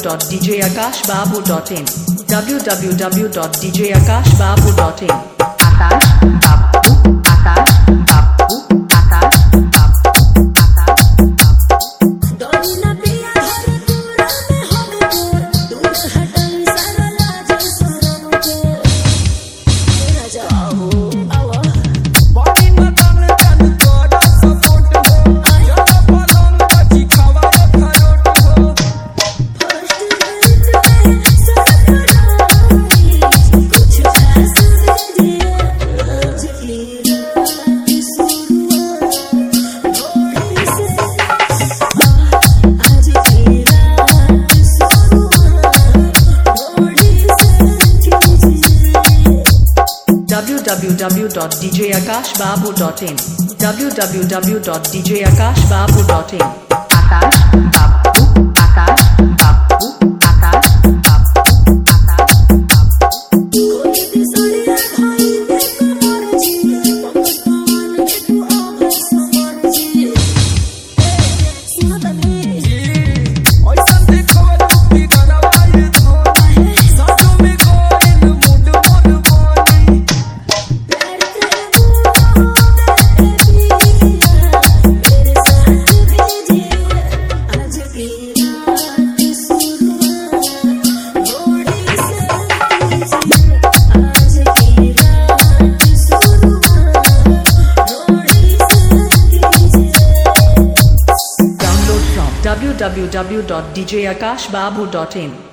www.djakashbabu.in www.djakashbabu.in Akash Babu, Akash Babu, Akash Babu, Akash Babu. दौड़ना पिया हर पूरा में हम को दूर हटल सारा लाज शरम को तेरा जाओ आवा बॉडी में तन तन तोड़ा सपोर्ट हो जब पलंग बची खावा खरोट हो फर्स्ट नाइट में सब कराई कुछ खास दीजिए आज की रात शुरुआत थोड़ी से आज की रात शुरुआत थोड़ी से कीजिए www.djakashbabu.in www.djakashbabu.in Akash Babu, Akash Babu, Akash Babu, Akash Babu. कोई भी सोनिया भाई देखो मर जी पंकज पवन देखो अब समर जी सुना तनी ओइसन देखो लुटी गरवाए धोनी सासू में कोइन मुंड मोर बोनी प्यार तेरे बोलो मेरे पिया मेरे साथ भेजिए आज की रात शुरुआत थोड़ी से कीजिए आज की रात शुरुआत थोड़ी से कीजिए Download from www.djakashbabu.in